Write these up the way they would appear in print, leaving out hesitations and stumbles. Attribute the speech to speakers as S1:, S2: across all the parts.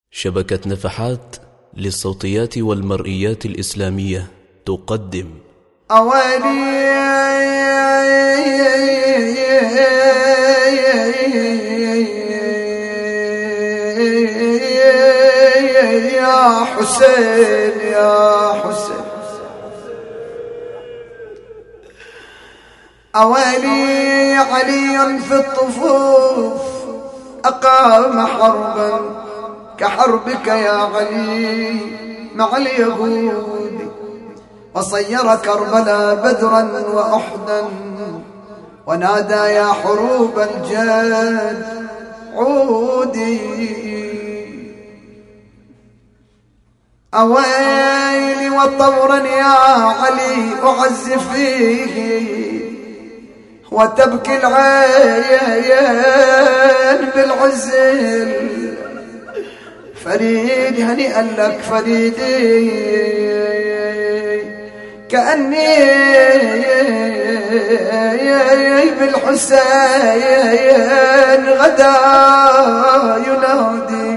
S1: شبكة نفحات للصوتيات والمرئيات الإسلامية تقدم
S2: أولي يا حسين يا حسين أولي علي في الطفوف أقام حربا كحربك يا علي مع اليهود، وصير كربلاء بدرا وأحدا، ونادى يا حروب الجد عودي. أويلي وطورا يا علي أعز فيه، وتبكي العين بالعزل. فريد هنيئا لك فريدي، كأني بالحسين غدا ينادي.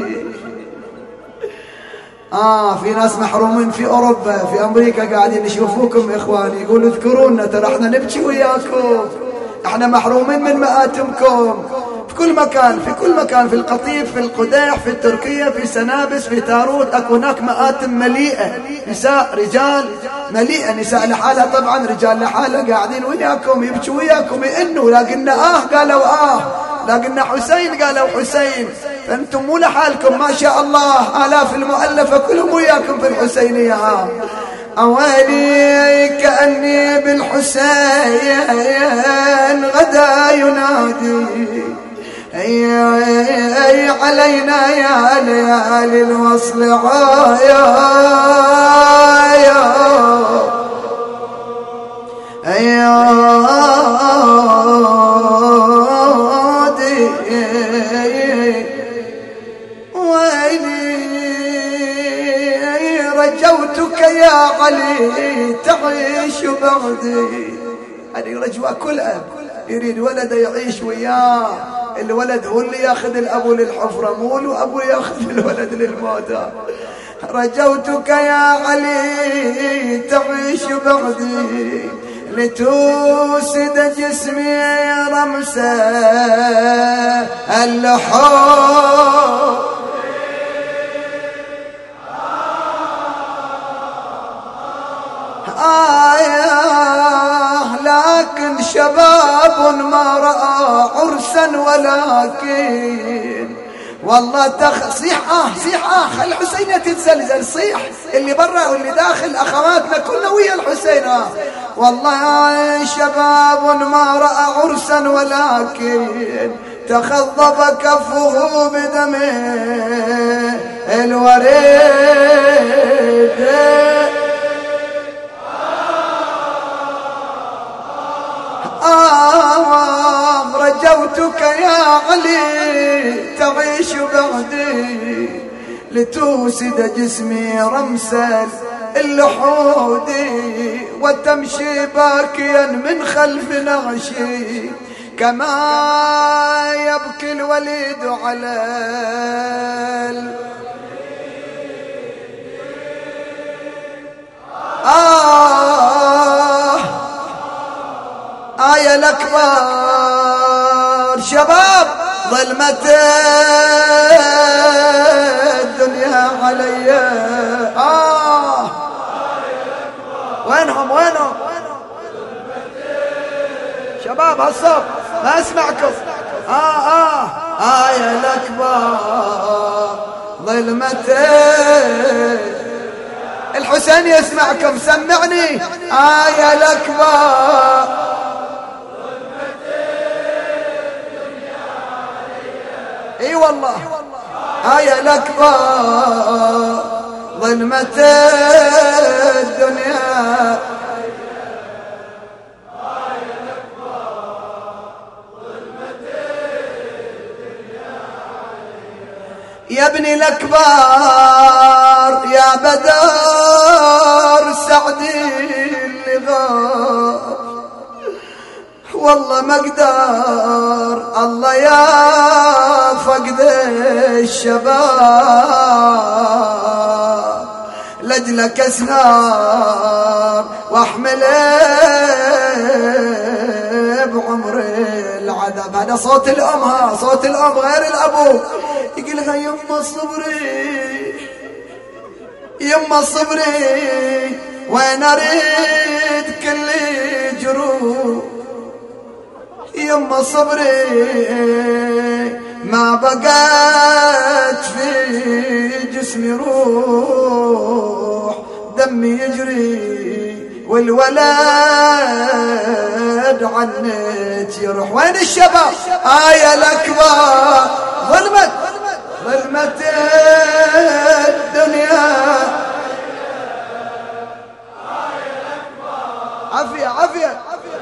S2: في ناس محرومين في أوروبا في أمريكا قاعدين يشوفوكم إخواني، يقولوا اذكرونا ترى احنا نبكي وياكم، احنا محرومين من مآتمكم في كل مكان، في كل مكان، في القطيف، في القديح، في تركيا، في سنابس، في تاروت، اكو هناك مآتم مليئة نساء رجال، مليئة نساء لحالها طبعا، رجال لحالها، قاعدين وياكم يبكوا وياكم يئنوا. لا قلنا قالوا لا قلنا حسين قالوا حسين. فانتم مو لحالكم ما شاء الله، آلاف المؤلفة كلهم وياكم في الحسينية. أولي كأني بالحسين غدا ينادي. أي علينا يا ليالي الوصل رجوتك يا علي تعيش بعدي. هذه رجوة كل أب يريد ولده يعيش وياه، الولد هو اللي ياخذ الأبو للحفرة، مو الأبو ياخذ الولد للموتى. رجوتك يا علي تعيش بعدي، لتوسد جسمي رمسا اللحوم. لكن شباب ما رأى عرسا، ولكن والله صيح صيح خلي الحسينية تتزلزل، صيح اللي برا واللي داخل أخواتنا كلنا ويا الحسين. والله شباب ما رأى عرسا، ولكن تخضب كفه بدم الوريد. رجوتك يا علي تعيش بعدي، لتوسد جسمي رمسا اللحود، وتمشي باكيا من خلف نغشي، كما يبكي الوليد على يا الأكبر. شباب ظلمة الدنيا علي. وينهم شباب هالصوت ما اسمعكم. يا الأكبر ظلمة الحسين يسمعكم، سمعني. يا الأكبر اي والله. يا الأكبر ظلمة الدنيا، يا ابني الأكبر يا بدر سعدي اللي غاب، والله ما اقدر الله يا فقدي الشباب لجلك اسهر واحمل بعمر العذاب. هذا صوت الام، ها صوت الام غير الابو. يقولها يما صبري يما صبري وين اريد كل جروح. يما صبري ما بقت في جسمي روح، دمي يجري والولد عنك يروح. وين الشباب؟ يا الأكبر ظلمت ظلمت الدنيا. عافية عافية.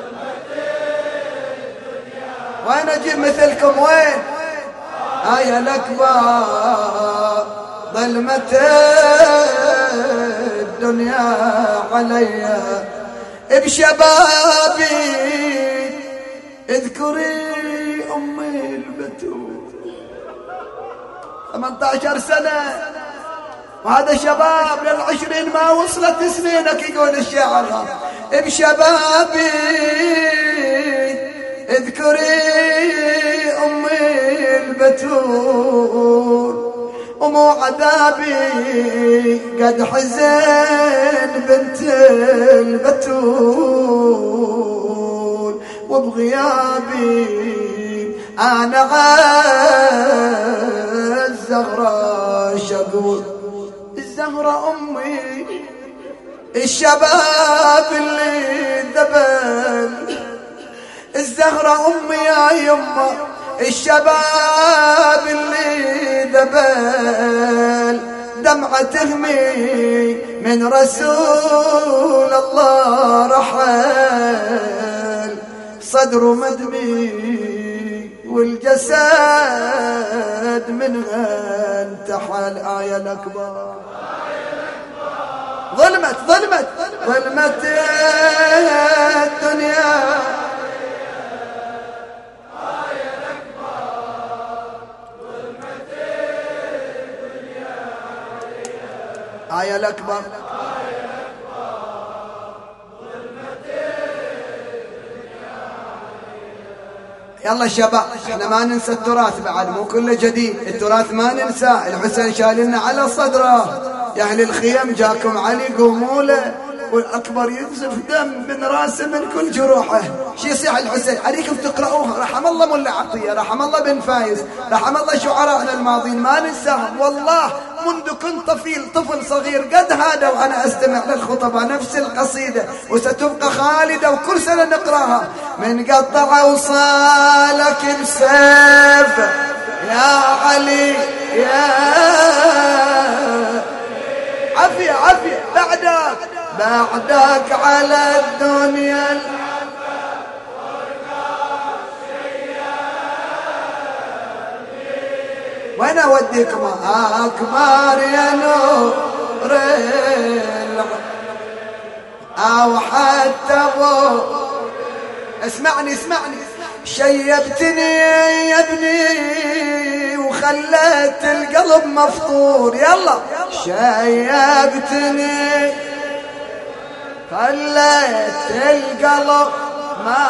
S2: وين اجيب مثلكم؟ وين؟ يا الأكبر ظلمت الدنيا عليا. بشبابي اذكري امي البتول 18 سنة، وهذا شباب لل20 ما وصلت سنينك يقول الشاعر. بشبابي اذكري امي البتول، ومو عذابي قد حزن بنت البتول، وبغيابي انا الزهرة شقول. الزهرة امي الشباب اللي ذبل، الزهرة امي يا يما الشباب اللي ذبل. دمعة تهمي من رسول الله رحل، صدره مدمي والجسد منها انتحل. آية الأكبر ظلمت ظلمت ظلمت الدنيا. آية الأكبر يلا شباب، احنا ما ننسى التراث بعد، مو كله جديد. التراث ما ننساه. الحسين شايلنا على صدره. يا اهل الخيم جاكم علي قوموا له، والأكبر ينزف دم من راسه من كل جروحه. شي يصيح الحسين؟ عليكم تقرأوها. رحم الله ملا عطية، رحم الله بن فايز، رحم الله شعراءنا الماضين ما ننساهم. والله منذ كنت طفل صغير قد هذا وأنا أستمع للخطباء نفس القصيدة، وستبقى خالدة وكل سنة نقراها. من قطع وصالك بسيف يا علي يا عافية عافية. بعدك على الدنيا وين اوديكم اكبر يا نور او حتى ابو. اسمعني شيبتني يا ابني وخليت القلب مفطور. يلا شيبتني خليت القلب ما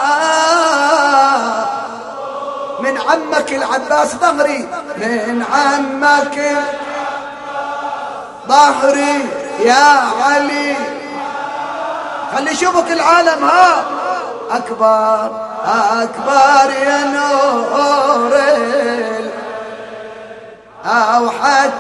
S2: من عمك العباس ظهري، من عمك ظهري يا علي. خلي يشوفك العالم. ها أكبر يا نور أوحد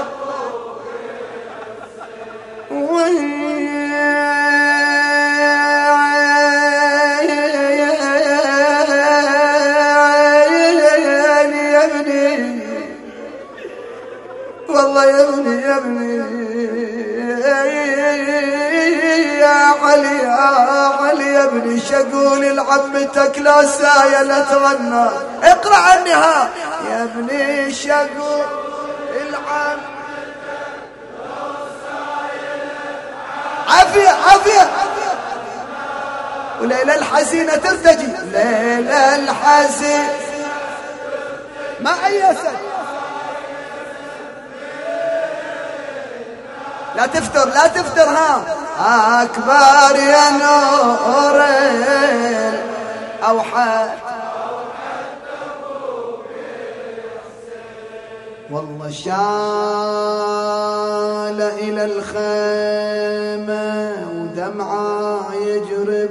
S2: والله يا ابني يا علي يا ابني شقول لعمتك لا سايا لا تغنى. اقرأ عنها يا ابني شقول لعمتك لا سايا لا عافية وليلة الحزينة ترتجي. ليلة الحزينة ما أيسد لا تفتر لا تفتر. ها أكبر يا نور أوحد والله شال إلى الخيمة ودمعة يجري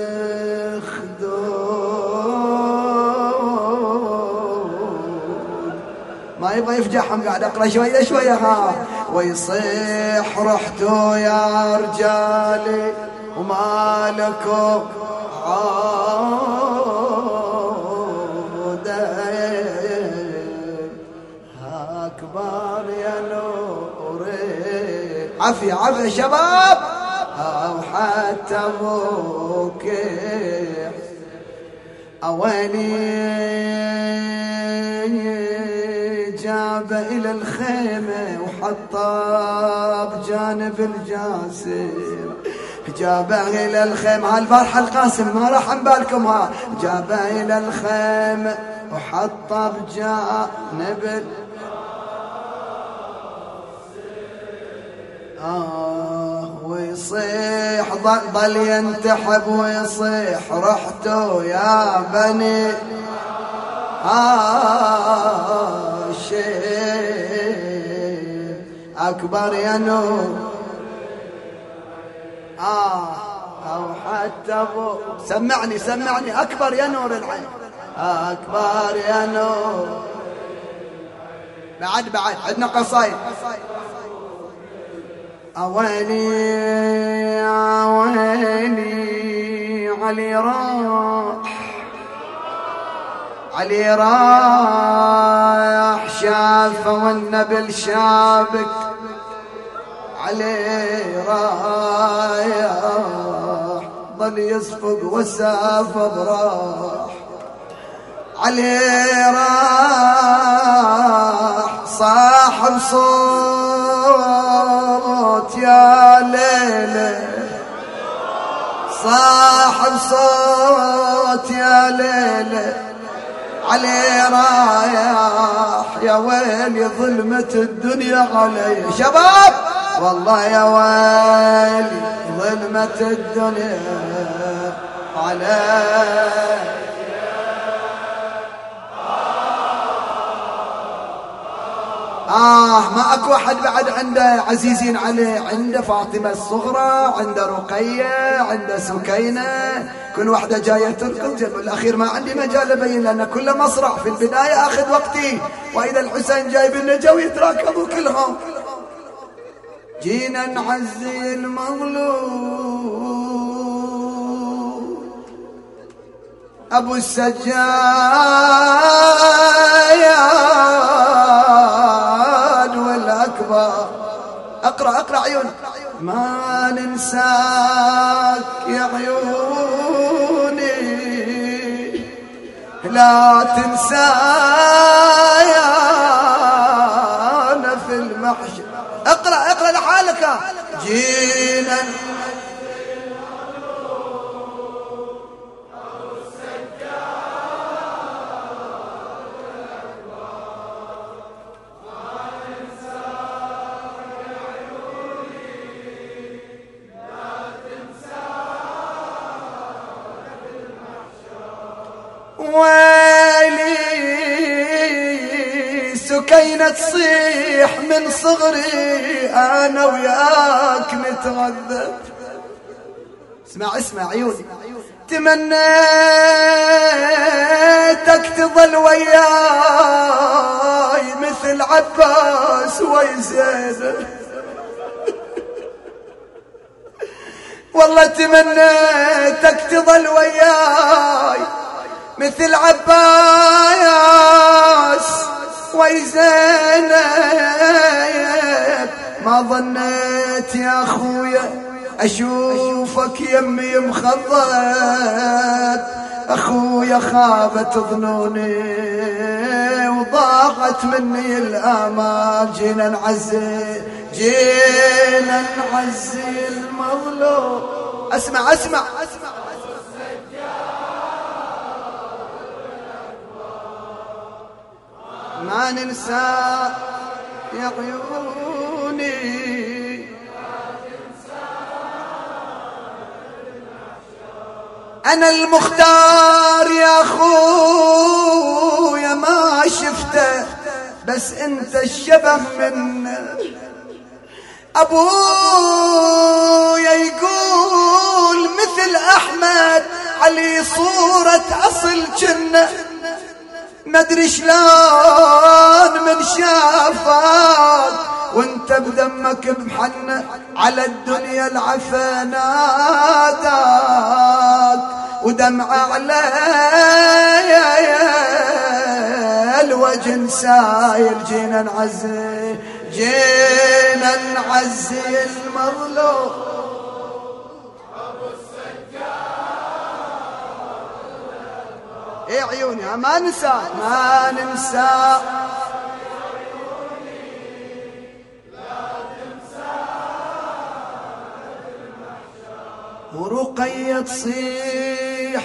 S2: بخدود ما يبغى يفجعهم قاعد أقرأ شوية شوية. ها ويصيح رحتوا يا رجالي وما لكم أكبر يا نوري. عافية عافية شباب. وحتى أبوك أولي جاب إلى الخيمة وحطه بجانب الجاسر. جابه إلى الخيمة هالبارحة القاسم ما راح عن بالكم. ها جابه إلى الخيمة وحطه بجانب ويصيح ظل ينتحب ويصيح رحتوا يا بني هاشم أكبر يا نور. أو حتى أبو سمعني سمعني أكبر يا نور العين. أكبر يا نور. بعد عندنا قصايد. أويلي علي راح شافه والنبل شابك علي رايح ظل يصفق والسافة براح علي راح صاحب صوت يا ليلة صاحب صوت يا ليلة علي رايح يا ويلي ظلمة الدنيا علي. شباب والله يا ويلي ظلمة الدنيا علي. ما اكو احد بعد عنده عزيزين عليه. عنده فاطمة الصغرى، عنده رقية، عنده سكينة، كل واحدة جاية تركض. بالاخير ما عندي مجال ابين لان كل مصرع في البداية اخذ وقتي، واذا الحسين جايب النجا ويتراكبوا كلهم. جينا نعزي المظلوم ابو السجاد والاكبر. اقرا عيون. ما ننساك يا عيوني لا تنسايا في المحشر. اقرا لحالك. جينا ويلي سكينة تصيح من صغري أنا وياك نتغذى. اسمع عيوني. تمنيتك تظل وياي مثل عباس ويزيد. والله تمنيتك تظل وياي مثل عباس ويزينب. ما ظنيت يا أخويا أشوفك يمي مخضب. أخويا خابت ظنوني وضاقت مني الآمال. جينا نعزي المظلوم. اسمع ما ننسى يا عيوني أنا المختار يا أخويا ما شفته، بس أنت الشبه منه. أبويا يقول مثل أحمد علي صورة أصل جنة، مدري شلون من شافك وانت بدمك بحنة، على الدنيا العفا ناداك ودمع على الوجه سايل. جينا نعزي، جينا نعزي المظلوم ايه عيوني ما ننسى ما ننسى. ورقية تصيح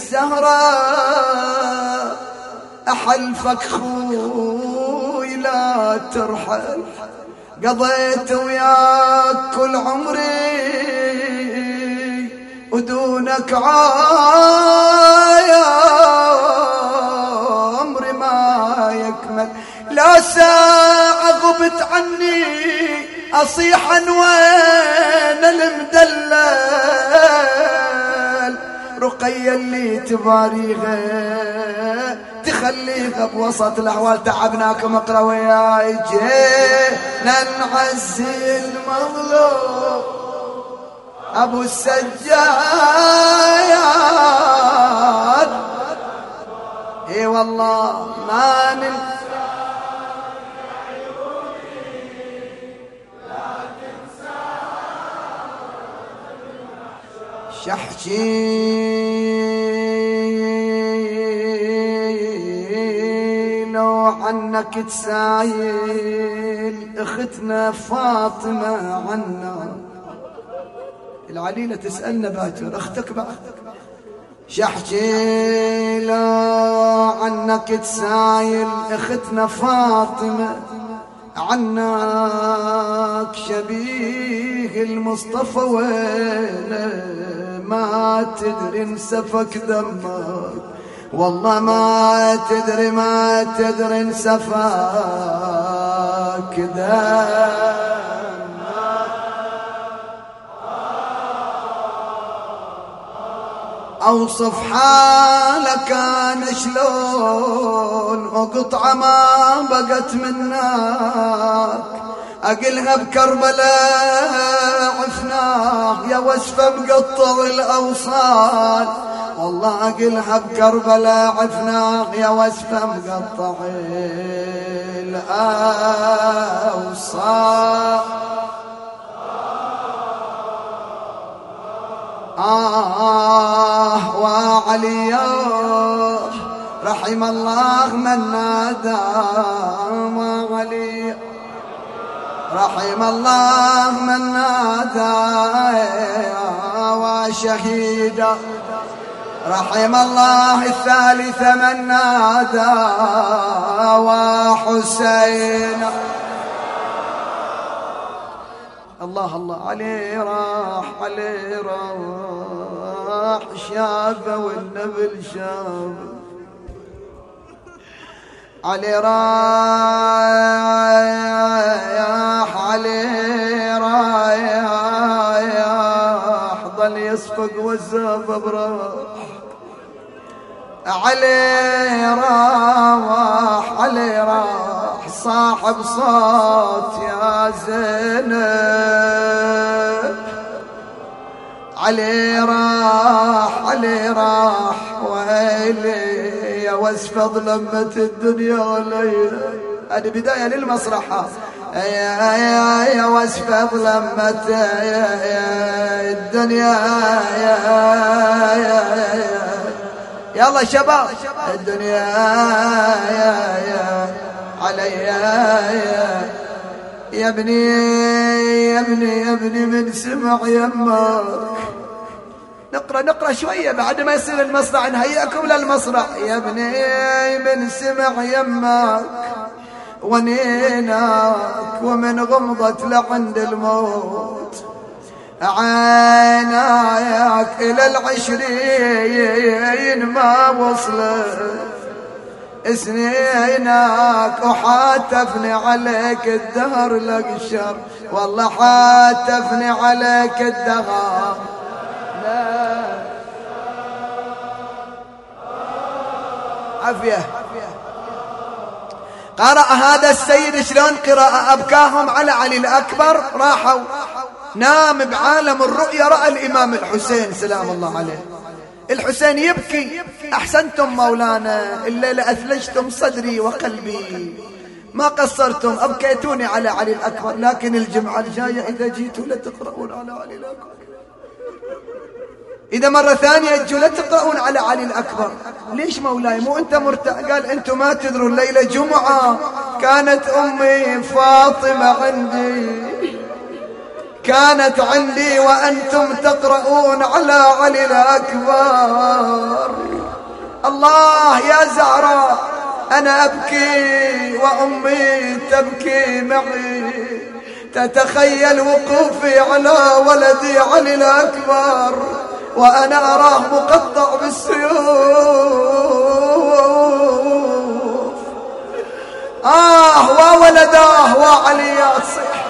S2: بالزهرة أحلفك خوي لا ترحل، قضيت وياك كل عمري ودونك عمري ما يكمل. لا ساعة غبت عني أصيحا وين المدلل، رقية اللي تباريغه تخليها بوسط الأحوال. تعبناكم اقرأ وياي. جينا نعزي المظلوم أبو السجاد، اي والله ما ننسى. شحشي لو عنك تسايل اختنا فاطمة عنا، العليلة تسألنا باكر اختك بعد. شحشي لو عنك تسايل اختنا فاطمة عنك، شبيه المصطفى وينه ما تدري انسفك دمك، والله ما تدري ما تدري انسفك دمك. اوصف حالك انا شلون وقطعة ما بقت منك، اقلها بكربلاء عفناه يا وصفة مقطع الاوصال، والله اقلها بكربلاء عفناه يا وصفة مقطع الاوصال. وعلي رحم الله من نادى، وعلي رحم الله من نادى، وشهيدا رحم الله الثالث من نادى، وحسين الله الله عليه راح عليه راح شابه والنبل شاب عليه رايح عليه رايح ظل يصفق والزاب براح عليه راح عليه راح صاحب صوت يا زينب عليه راح ويلي يا وصف ظلمت الدنيا علي. هذه بداية للمسرحة. يا وصف ظلمت الدنيا يلا شباب الدنيا علي يا ابني يا ابني يا ابني من سمع يمك. نقرأ شوية بعد ما يصير المسرح نهيئكم للمسرح. يا ابني من سمع يمك ونيناك ومن غمضت لعند الموت عيناك إلى العشرين ما وصلت سنينك وحاتفني عليك الدهر لك الشر والله حاتفني عليك الدهر عافية. قرأ هذا السيد شلون قراءة أبكاهم على علي الأكبر. راحوا نام بعالم الرؤيا رأى الإمام الحسين سلام الله عليه. الحسين يبكي أحسنتم مولانا الليلة أثلجتم صدري وقلبي ما قصرتم أبكيتوني على علي الأكبر لكن الجمعة الجاية إذا جيتوا لتقرؤون على علي الأكبر إذا مرة ثانية تجوا لا تقرؤون على علي الأكبر. ليش مولاي مو أنت مرتاح؟ قال أنتم ما تدروا الليلة جمعة كانت أمي فاطمة كانت عندي وأنتم تقرؤون على علي الأكبر. الله يا زهراء أنا أبكي وأمي تبكي معي تتخيل وقوفي على ولدي علي الأكبر وأنا أراه مقطع بالسيوف. وولداه وعلي يصيح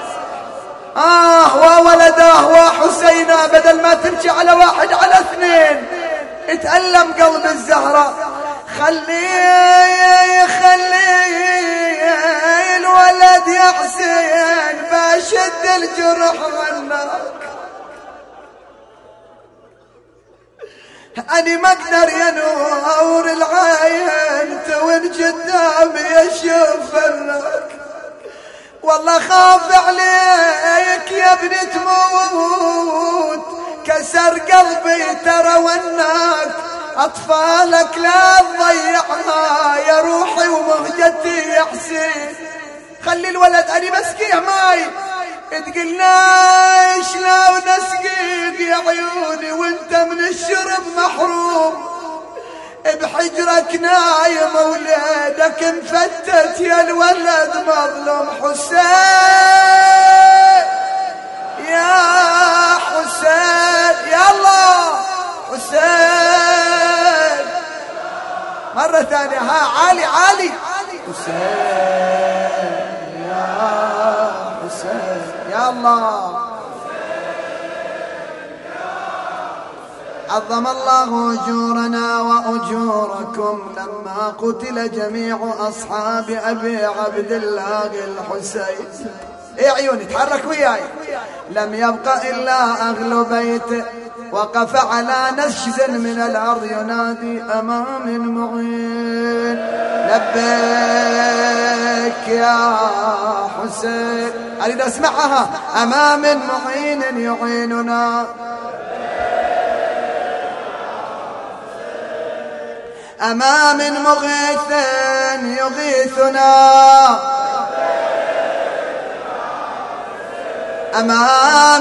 S2: وولداه وحسينا بدل ما تمشي على واحد على اثنين. اتألم قلب الزهراء. خلي الولد يا حسين بشد الجرح عنك أني ما أقدر ينور العين توين قدامي أشوف لك والله خاف عليك يا ابني تموت كسر قلبي ترى وناك أطفالك لا تضيعها يا روحي ومهجتي يا حسين. خلي الولد أني بسقيه ماي تقلناش لا ونسقيك يا عيوني وانت من الشرب محروم بحجرك نايم ولادك مفتت يا الولد مظلوم. حسين يا حسين يا الله حسين مرة ثانية عالي حسين يا حسين يا الله. عظم الله أجورنا وأجوركم لما قتل جميع أصحاب أبي عبد الله الحسين. يا عيوني تحرك وياي. لم يبق إلا أهل بيته وقف على نشز من الأرض ينادي أمام معين لبيك يا حسين. أريد أسمعها. أمام معين يعيننا أمام مغيث يغيثنا أمام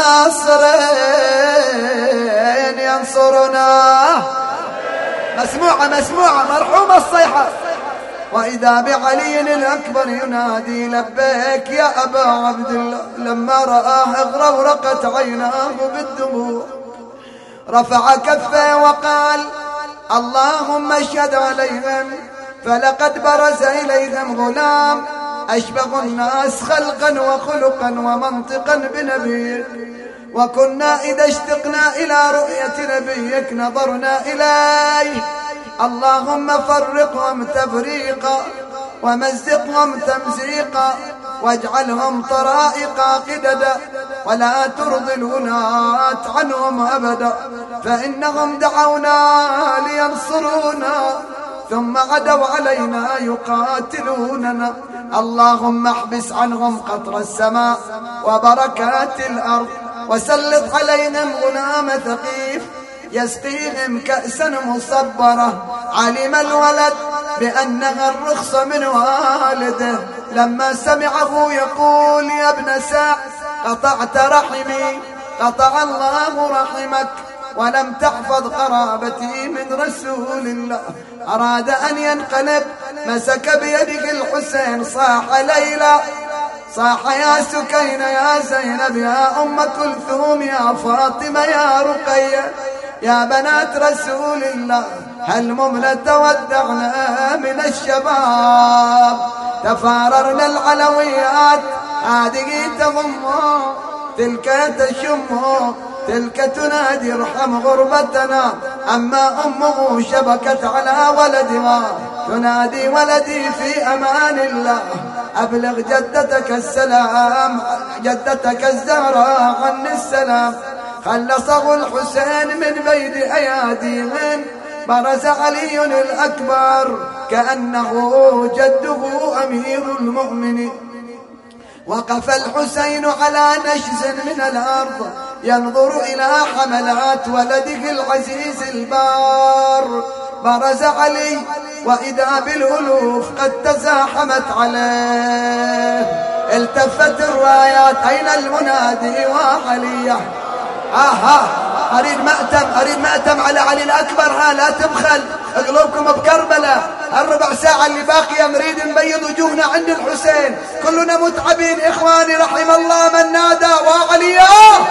S2: الناصرين ينصرنا. مسموعة مرحومة الصيحة. وإذا بعلي الأكبر ينادي لبيك يا أبا عبد الله. لما رآه اغرقت عيناه بالدموع رفع كفه وقال اللهم اشهد عليهم فلقد برز إليهم غلام أشبه الناس خلقا وخلقا ومنطقا بنبيك وكنا إذا اشتقنا إلى رؤية نبيك نظرنا إليه. اللهم فرقهم تفريقا ومزقهم تمزيقا واجعلهم طرائق قددا ولا ترضي الولاة عنهم أبدا فإنهم دعونا لينصرونا ثم غدوا علينا يقاتلوننا. اللهم احبس عنهم قطر السماء وبركات الأرض وسلط عليهم غلام ثقيف يسقيهم كأسا مصبرة. علم الولد بأنها الرخص من والده لما سمعه يقول يا ابن سعد قطعت رحمي قطع الله رحمك ولم تحفظ قرابتي من رسول الله. أراد أن ينقلب مسك بيده الحسين صاح ليلى صاح يا سكينة يا زينب يا أم كلثوم يا فاطمة يا رقية يا بنات رسول الله هالمملة تودعنا من الشباب تفاررنا العلويات هذه تضمه تلك تشمه تلك تنادي ارحم غربتنا أما أمه شبكت على ولدها تنادي ولدي في أمان الله أبلغ جدتك السلام جدتك الزهراء عني السلام خلصه الحسين من بين أياديهم برز علي الأكبر كأنه جده أمير المؤمنين وقف الحسين على نشز من الأرض ينظر إلى حملات ولده العزيز البار برز علي وإذا بالألوف قد تزاحمت عليه التفت الرايات أين المنادي وعليه أريد مأتم على علي الأكبر لا تبخل قلوبكم بكربلة الربع ساعة اللي باقية نريد نبيض وجوهنا عند الحسين كلنا متعبين إخواني رحم الله من نادى وعليا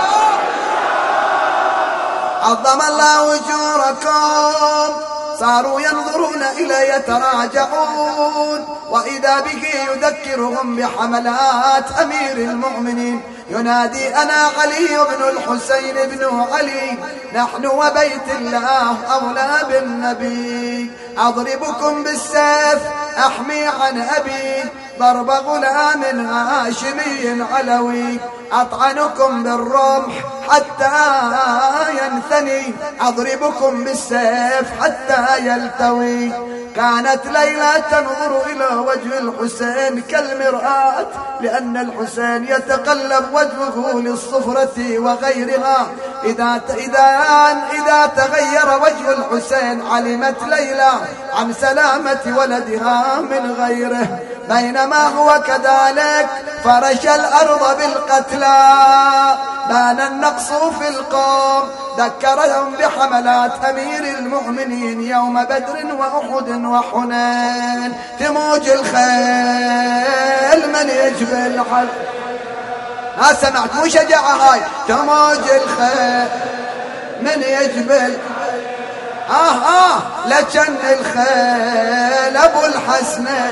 S2: عظم الله أجوركم صاروا ينظرون إلي يتراجعون وإذا به يذكرهم بحملات أمير المؤمنين ينادي أنا علي بن الحسين بن علي نحن وبيت الله أولى بالنبي أضربكم بالسيف أحمي عن أبي ضرب غلام هاشمي علوي أطعنكم بالرمح حتى ينثني أضربكم بالسيف حتى يلتوي كانت ليلى تنظر إلى وجه الحسين كالمرآة لأن الحسين يتقلب وجهه للصفرة وغيرها إذا تغير وجه الحسين علمت ليلى عن سلامة ولدها من غيره بينما هو كذلك فرش الأرض بالقتلى بان النقص في القوم ذكرهم بحملات أمير المؤمنين يوم بدر وأحد وحنين تموج الخيل من يجبل الحل ها سمعت مو شجاعة هاي تموج الخيل من يجبل لجن الخيل أبو الحسنة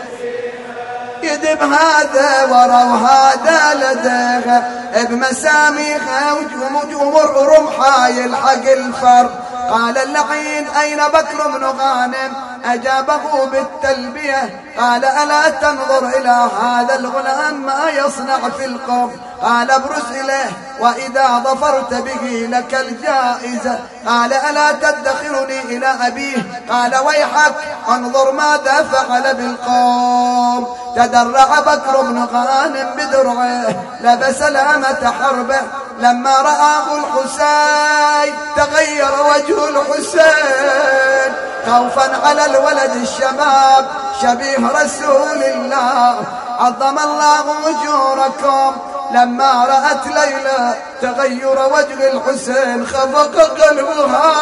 S2: يدب هذا ورا وهذا لدغه بمساميخه وجمر رمحه يلحق الفر قال اللعين أين بكر بن غانم أجابه بالتلبية قال ألا تنظر إلى هذا الغلام ما يصنع في القوم قال ابرز إليه وإذا ظفرت به لك الجائزة قال ألا تدخرني إلى أبيه قال ويحك انظر ماذا فعل بالقوم تدرع بكر بن غانم بدرعه لبس لامة حربه لما رآه الحسين تغير وجه الحسين خوفا على الولد الشباب شبيه رسول الله عظم الله أجوركم لما رأت ليلى تغير وجه الحسين خفق قلبها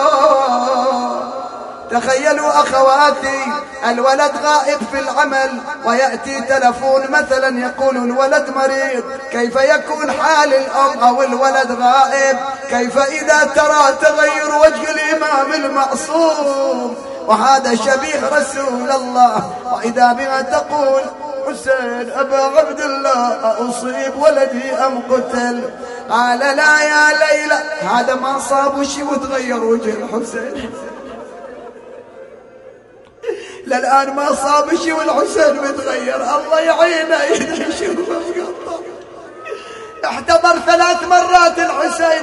S2: تخيلوا أخواتي الولد غائب في العمل ويأتي تلفون مثلا يقول الولد مريض كيف يكون حال الأم أو الولد غائب كيف إذا ترى تغير وجه الإمام المعصوم وهذا شبيه رسول الله وإذا بها تقول حسين أبا عبد الله أصيب ولدي أم قتل قال لا يا ليلى هذا ما صاب شيء وتغير وجه الحسين للآن ما صاب شيء والحسين متغير الله يعينه يشوف مقطع احتضر 3 مرات الحسين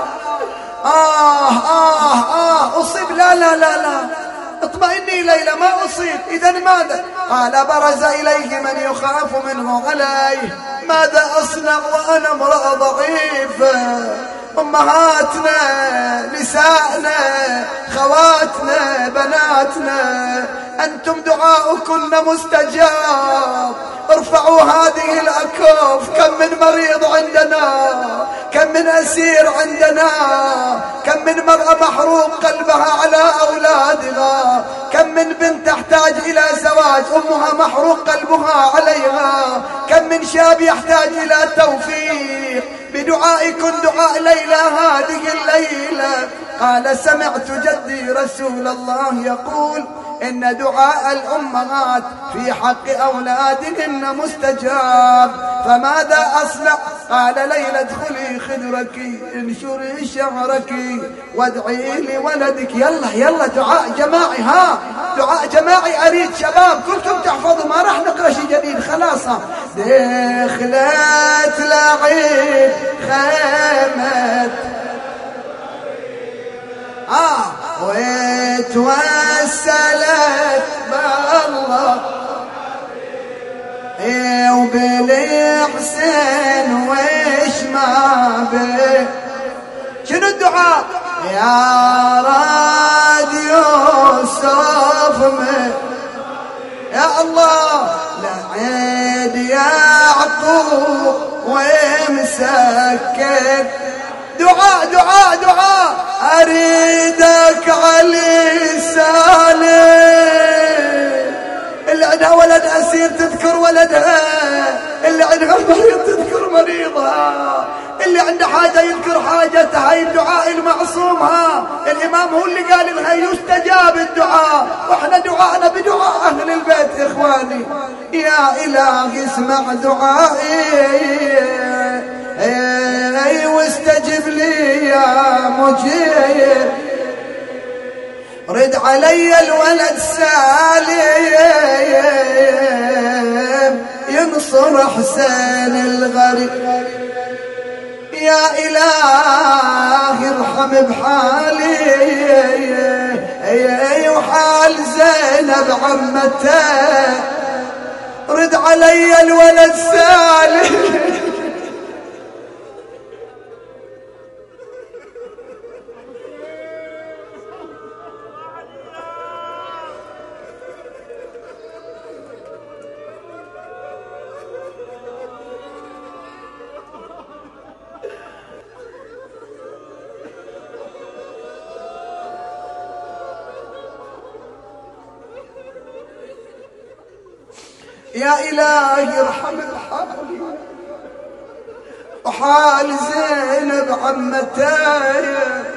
S2: أصيب لا اطمئني ليلى ما أصيب إذا ماذا قال برز إليه من يخاف منه عليه ماذا أصنع وأنا امرأة ضعيفة أمهاتنا نسائنا خواتنا بناتنا أنتم دعاؤكن مستجاب ارفعوا هذه الأكف كم من مريض عندنا كم من أسير عندنا كم من مرأة محروق قلبها على أولادها كم من بنت تحتاج إلى زواج أمها محروق قلبها عليها كم من من شاب يحتاج إلى توفيق بدعائكم دعاء ليلى هذه الليلة. قال سمعت جدي رسول الله يقول إن دعاء الأمهات في حق أولادهن مستجاب، فماذا أصنع؟ قال ليلى ادخلي خدرك انشري شعرك وادعي لولدك. يلا يلا دعاء جماعي، ها دعاء جماعي أريد شباب كلكم تحفظوا، ما راح نقرأ شيء جديد خلاص. دخلت لعيد خيمت وتوسلت بالله وبالحسين وش ما به. شنو الدعاء؟ يا راد يوسف يا الله لعيد يعقوب ومسكر. دعاء دعاء دعاء أريدك علي سالم. اللي عندها ولد أسير تذكر ولدها، اللي عندها مريض تذكر مريضها، اللي عنده حاجة يذكر حاجتها. هاي الدعاء المعصوم، ها الإمام هو اللي قال لها يستجاب الدعاء، واحنا دعاءنا بدعاء أهل البيت. إخواني يا إلهي اسمع دعائي واستجب لي يا مجيب. رد علي الولد سالم ينصر حسين الغريب. يا إلهي ارحم بحالي وحال زينب عمته. رد علي الولد سالم يا إلهي ارحم بحالي وحال زينب عمتي.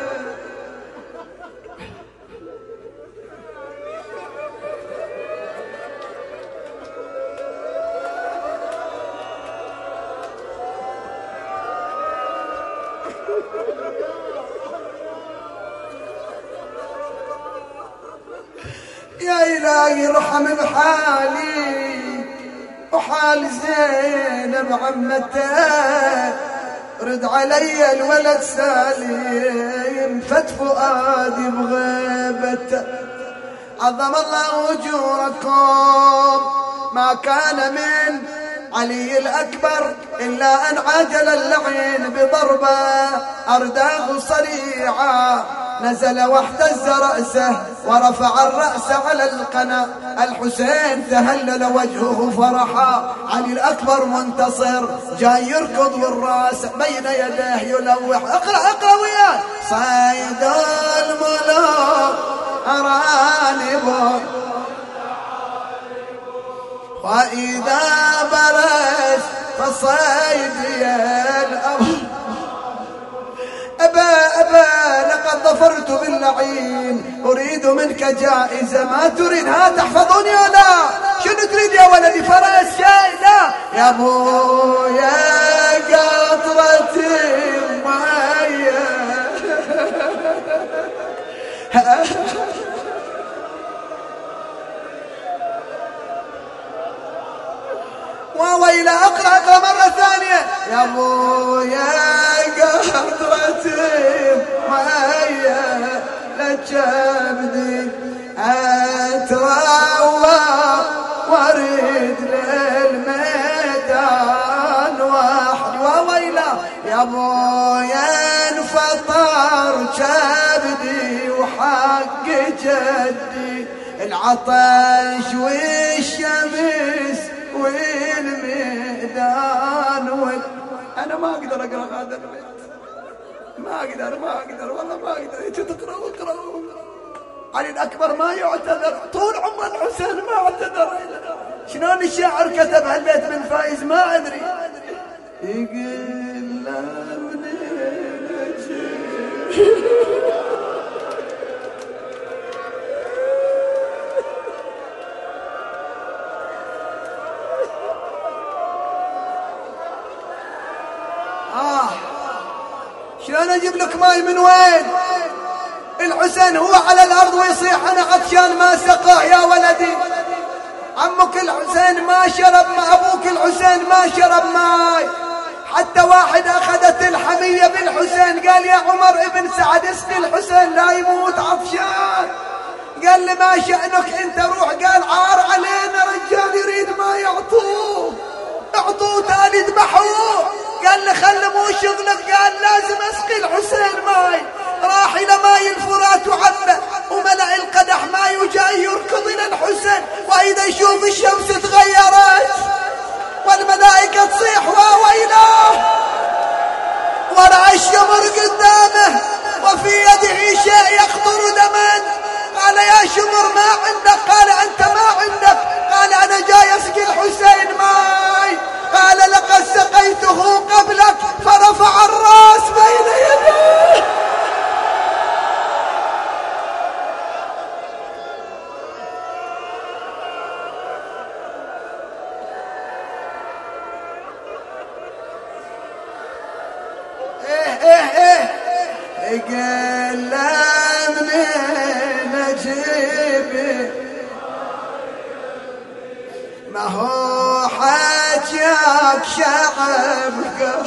S2: يا إلهي ارحم بحالي وحال زينب عمته. رد علي الولد سالم فت فؤادي بغيبته. عظم الله أجوركم ما كان من علي الأكبر إلا أن عجل اللعين بضربة أرداه صريعا نزل واحتز رأسه ورفع الرأس على القنا. الحسين تهلل وجهه فرحا، علي الأكبر منتصر جاي يركض والراس بين يديه يلوح. اقرأ وياه. صيد الملوك أرانب وإذا برز فصيدي الأرض. أبا لقد ظفرت باللعين، أريد منك جائزة ما تريد. ها تحفظوني يا لا؟ شنو تريد يا ولدي؟ فرس شيء؟ لا يا ابويا قطرة المية وويل. اقرأ مرة ثانية. يا ابويا قطرة المية لجبدي اتروى وارد للميدان وحدي. وويلا يا ابويا انفطر كبدي وحق جدي العطش والشمس والميدان انا ما اقدر اقرا هذا البيت، ما اقدر والله ما اقدر. انتوا تقرأوا علي الأكبر ما يعتذر، طول عمر الحسين ما اعتذر. شلون الشاعر كتب هالبيت من فايز ما أدري. يقول لا منين أجي شلون اجيب لك ماي من وين؟ الحسين هو على الارض ويصيح انا عطشان ما سقاه يا ولدي. عمك الحسين ما شرب، ما ابوك الحسين ما شرب ماي. حتى واحد اخذت الحمية بالحسين قال يا عمر ابن سعد اسقي الحسين لا يموت عطشان. قال لي ما شأنك انت روح. قال عار علينا رجال يريد ما يعطوه، اعطوه تالي اذبحوه. قال لي خلي مو شغلك. قال لازم اسقي الحسين ماي. راح الى ماي الفرات وعبه وملأ القدح ماي وجاي يركض الى الحسين. واذا يشوف الشمس تغيرت والملائكة تصيح وويله، ورأى الشمر قدامه وفي يده شيء يقطر دما. قال يا شمر ما عندك؟ قال انت ما عندك؟ قال انا جاي اسقي الحسين ماي. قال لقد سقيته قبلك. فرفع الراس بين يديه. قال لا منين اجيب ما هو حاجاك شعبك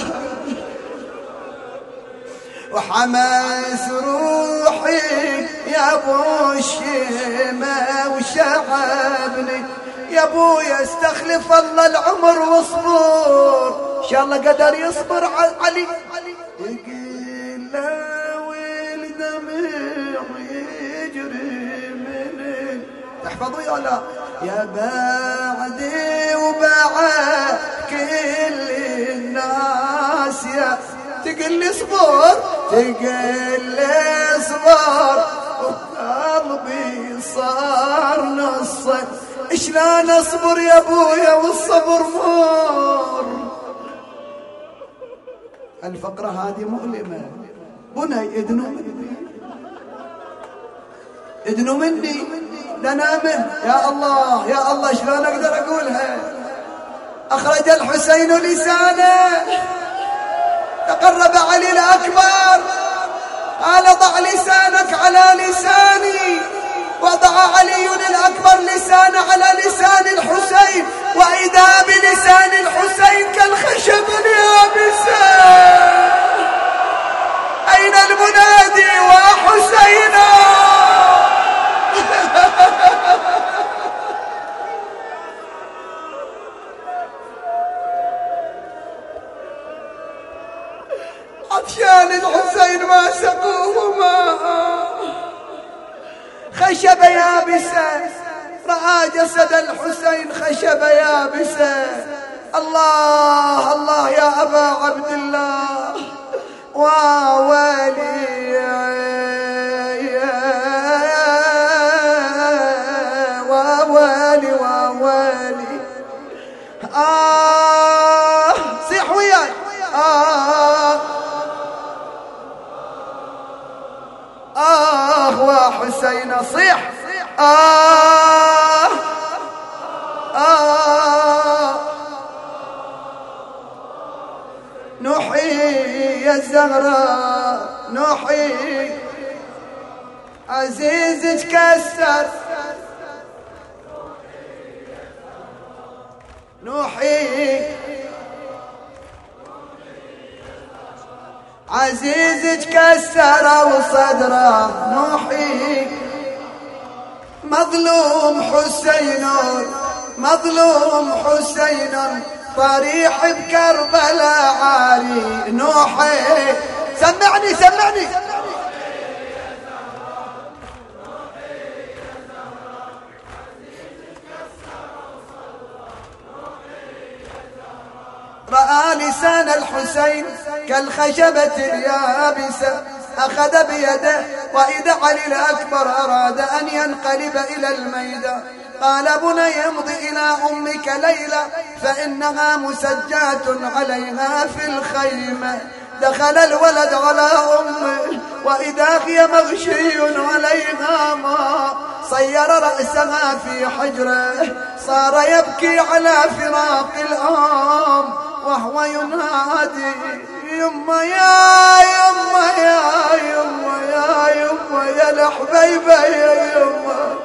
S2: وحماس روحي يا ابو الشيمة وشعبني. يا ابويا استخلف الله العمر واصبر. ان شاء الله قدر يصبر علي. يقول لا ويل دمعي يجري من تحفظوا يا لا يا بعدي وبعد كل الناس. يا تقل لي صبر، تقل لي صبر وقلبي صار نصك. شلون اصبر يا ابويا والصبر مر. الفقرة هذه مؤلمة. بني ادنوا مني، ادنوا مني لنا منه. يا الله يا الله شلون اقدر اقولها؟ اخرج الحسين لسانه، تقرب علي الأكبر قال ضع لسانك على لساني. وضع علي الأكبر لسانه على لسان الحسين. وإذا بلسان الحسين كالخشب اليابسة. أين المنادي وحسينا؟ عطشان الحسين ما سقوه ماء. خشب يابسة. رأى جسد الحسين خشب يابسة. الله الله يا أبا عبد الله ووالي ووالي ووالي. صيح وياي. وحسين صيح. نوحي يا الزهراء نوحي عزيزك كسر. نوحي عزيزك كسر وصدره. نوحي مظلوم حسين مظلوم حسين طريح بكربلاء عاري. نوحي سمعني سمعني. رأى لسان الحسين كالخشبة اليابسة. أخذ بيده وإذا علي الأكبر أراد أن ينقلب إلى الميدان قال بني امض إلى أمك ليلى فإنها مسجاة عليها في الخيمة. دخل الولد على أمه وإذا هي مغشي عليها ماء، صير رأسها في حجره، صار يبكي على فراق الأم وهو ينادي يما يا يما يا يما يا يما يا الحبيبة يا يما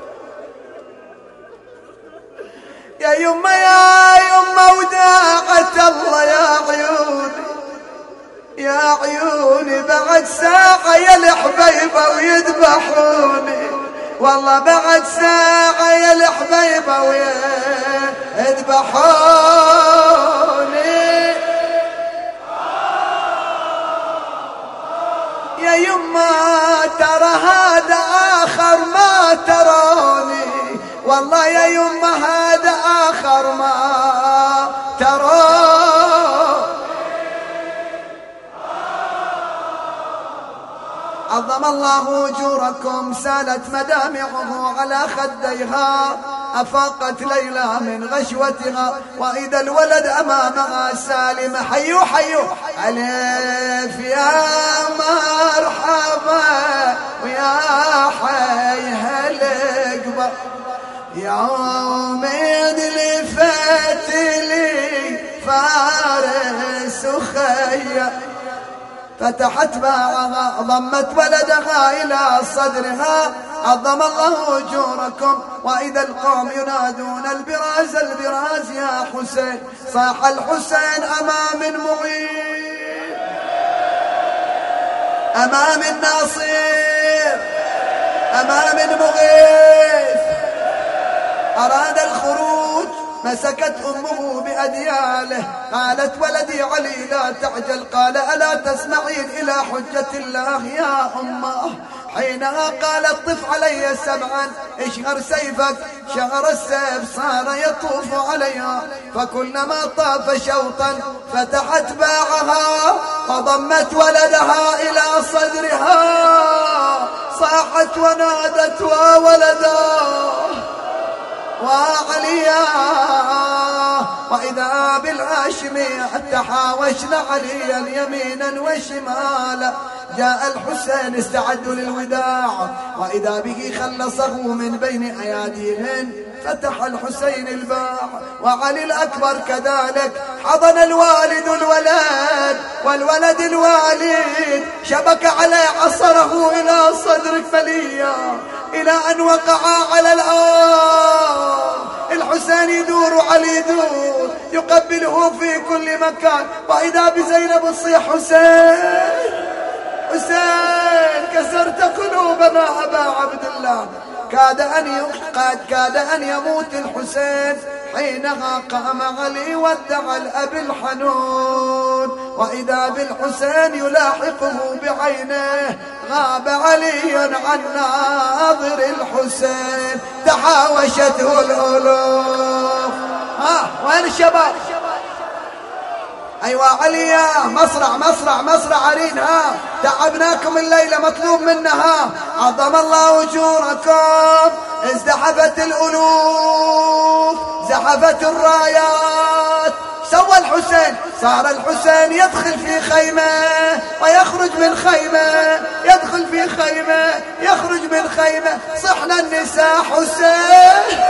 S2: يا يما يا يما وداعة الله يا عيوني يا عيوني بعد ساعة يا الحبيبة ويذبحوني، والله بعد ساعة يا الحبيبة ويذبحوني. يا يما ترى هذا آخر ما تراني، والله يا يما هذا آخر ما تراني. عظم الله أجوركم، سالت مدامعه على خديها، أفاقت ليلى من غشوتها وإذا الولد أمامها سالم. حيو حيو ألف يا مرحبا ويا حيها الأكبر، يوم لفت لي فارس خيا. فتحت باعها ضمت ولدها إلى صدرها. عظم الله أجوركم وإذا القوم ينادون البراز البراز يا حسين. صاح الحسين أمام المعين أمام الناصر أمام المغيث. أراد الخروج مسكت أمه بأدياله قالت ولدي علي لا تعجل. قال ألا تسمعين إلى حجة الله يا أمه؟ حينها قالت طف علي سبعا اشهر سيفك. شهر السيف صار يطوف عليها فكلما طاف شوطا فتحت باعها وضمت ولدها إلى صدرها. صاحت ونادت وولدا وعليا وإذا بالهاشمي تحاوشن عليا يمينا وشمالا. جاء الحسين استعدوا للوداع وإذا به خلصه من بين أياديهن. فتح الحسين الباب وعلي الأكبر كذلك. حضن الوالد الولد والولد الوالد، شبك عليه عصره إلى صدر فليا إلى أن وقعا على الأرض. الحسين يدور علي يدور يقبله في كل مكان وإذا بزينب تصيح حسين حسين كسرت قلوبنا أبا عبد الله. كاد أن يموت الحسين. حينها قام علي ودع الأب الحنون وإذا بالحسين يلاحقه بعينه. غاب علي عن ناظر الحسين تحاوشته الألوف. وين الشباب؟ أيوة عليا مصرع عرين. تعبناكم الليلة مطلوب منها. عظم الله أجوركم. ازدحفت الألوف زحفت الرايات. سوى الحسين صار الحسين يدخل في خيمة ويخرج من خيمة، يدخل في خيمة يخرج من خيمة. صحنا النساء حسين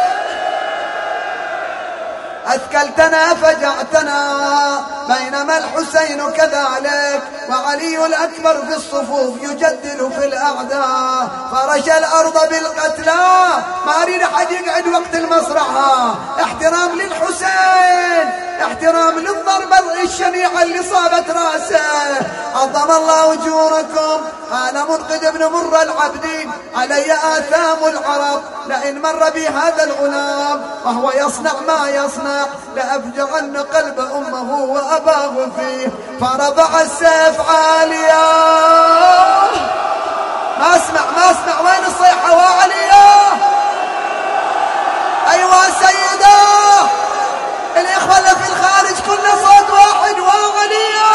S2: أثكلتنا فجعتنا. بينما الحسين كذلك وعلي الأكبر في الصفوف يجدل في الأعداء. فرش الأرض بالقتلى. ما أريد أحد يقعد وقت المصرعة. احترام للحسين، احترام للضربة الشنيعة اللي صابت راسه. عظم الله أجوركم. قال منقذ بن مر العبدي علي آثام العرب لئن مر بي هذا الغلام وهو يصنع ما يصنع لأفجعن قلب أمه وأباه فيه. فرفع السيف عاليا. ما اسمع وين الصيحة وعليا؟ أيوة سيدة الإخوة اللي في الخارج كل صوت واحد وعليا.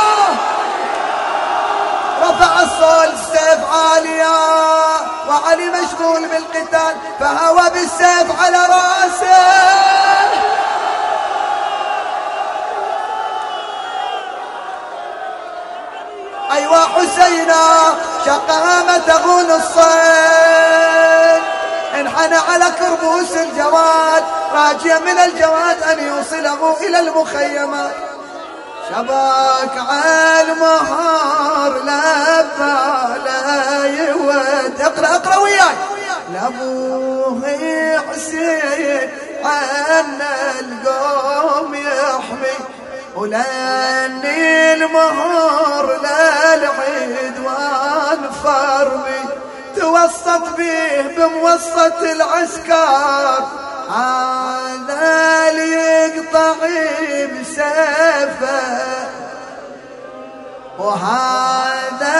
S2: رفع السيف عاليا وعلي مشغول بالقتال. القتال فهوى بالسيف على راسه. أيوا حسينا شق هامته نصين، انحنى على كربوس الجواد راجيا من الجواد أن يوصله إلى المخيمات. شباك عالمهار لبى لا يود. اقرأ وياي. لابوه حسين عنا القوم يحمي، ولاني المهار للعدوان فرمي. توسط به بموسط العسكر، هذا اللي يقطع بسيفه، وهذا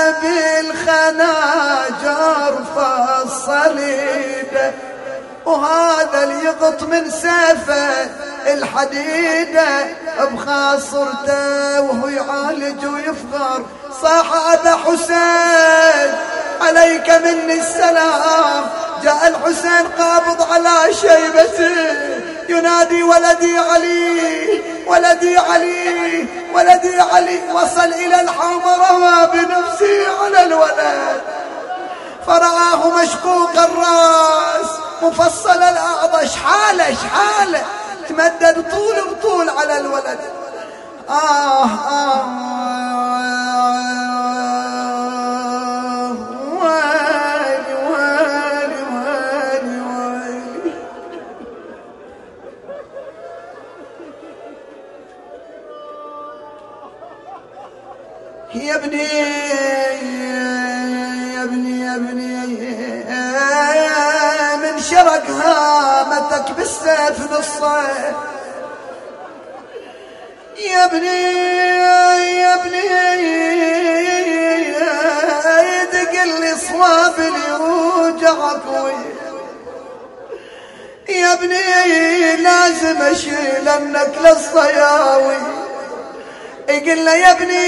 S2: بالخناجر فالصليبه، وهذا اللي يقط من سيفه الحديده بخاصرته وهو يعالج ويفخر. صاح أبا حسين عليك مني السلام. جاء الحسين قابض على شيبته ينادي ولدي علي ولدي علي ولدي علي. وصل إلى الحمراء بنفسه على الولد، فرآه مشقوق الرأس مفصل الأعضاء، شحاله تمدد طول بطول على الولد. ويلي ويلي ويلي ويلي. يا ابني يا ابني يا ابني من شرق هامتك بالسيف نصين. يا ابني يا ابني يدق لي صواب اليوجعك. يا ابني لازم اشيل منك للصياوي. يقول له يا ابني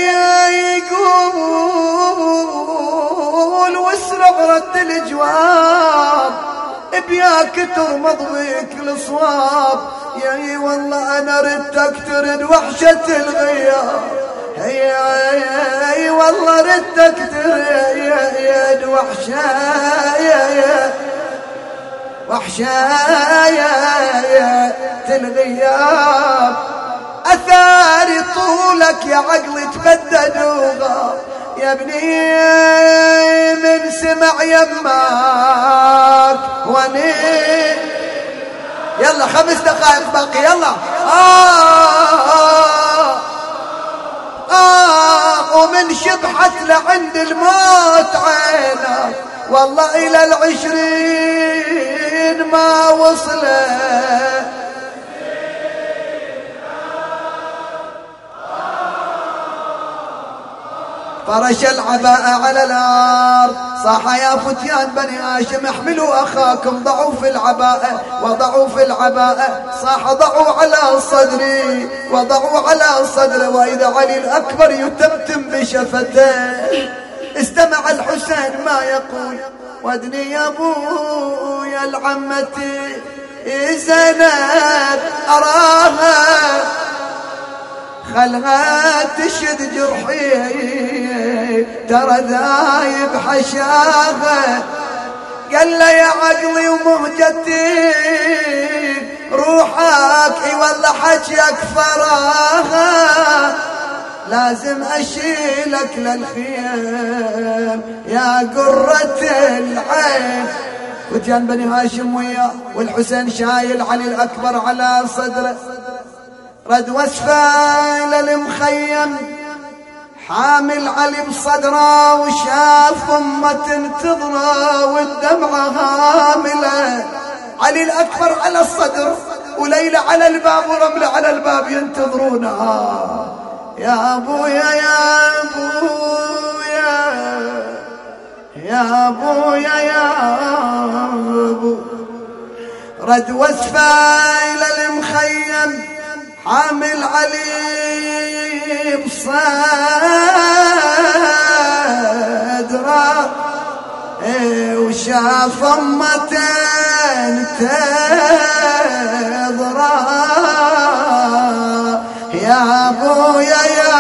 S2: يقول واسرع رد الجواب، بياك ترمض بيك الصواب. يا والله انا ردك ترد وحشة الغياب، اي والله ردك ترد وحشة الغياب. اثاري طولك يا عقلي تبدد وغاب. يا ابني من سمع يماك وني. يلا 5 دقائق باقي يلا. ومن شبحت لعند الموت عينه، والله إلى 20 ما وصله. فرش العباء على الأرض صاح يا فتيان بني هاشم احملوا أخاكم. ضعوا في العباء وضعوا في العباء. صاح ضعوا على صدري وضعوا على صدره. وإذا علي الأكبر يتمتم بشفته. استمع الحسين ما يقول. ودني يا ابويا العمتي زينب أراها، خلها تشد جرحي ترى ذايب حشاها. قال له يا عقلي ومهجتي روحك اي والله حجيك فراها، لازم اشيلك للخيام يا قرة العين. فتيان بني هاشم وياه والحسين شايل علي الأكبر على صدره. رد وسفه للمخيم حامل علي بصدره، وشاف امه تنتظره والدمعه هامله. علي الأكبر على الصدر وليلى على الباب ورملة على الباب ينتظرونها. يا ابويا يا ابويا يا ابويا يا ابو. رد وسفه الى المخيم حامل علي بصدره، وشاف يا صمة تضرى يا ابويا يا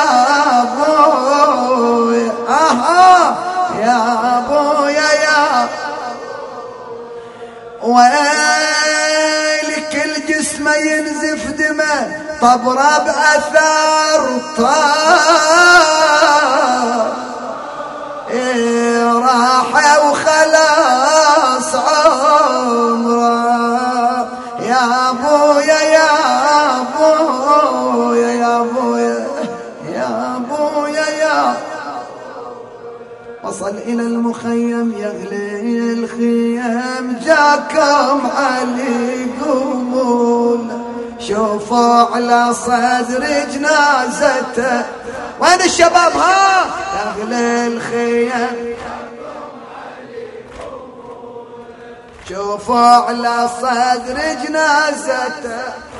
S2: ابويا يا ابويا يا ويلك الجسم ينزف دمه طبره بأثر طار راح وخلاص عمره يا ابويا يا ابويا يا ابويا يا ابويا يا وصل الى المخيم يغلي الخيام جاكم علي قبول شوفوا على صدر جنازته وين الشباب ها يغلي الخيام شوفوا على صدر جنازته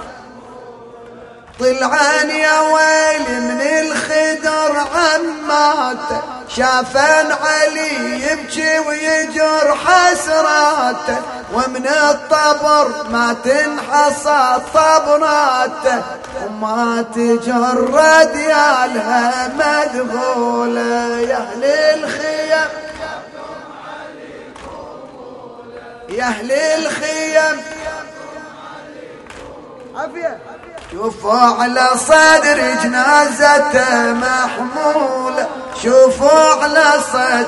S2: طلعان يا ويلي من الخدر عماته شافن علي يبكي ويجر حسراته ومن الطبر ما تنحصى طبراته وما تجرد يالها مذهوله يا اهل الخيم يا اهل الخيم عافيه شوفوا على صدر جنازته محمولة شوفوا على صدر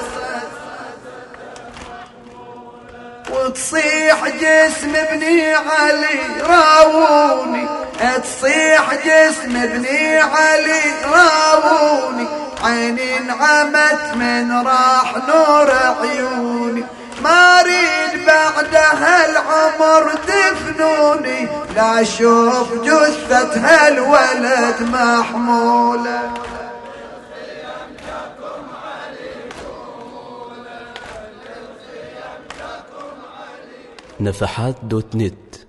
S2: وتصيح جسم ابني علي راوني تصيح جسم ابني علي راوني عيني انعمت من راح نور عيوني ما اريد بعد هالعمر دفنوني لا اشوف جثة هالولد محمولة
S1: نفحات.net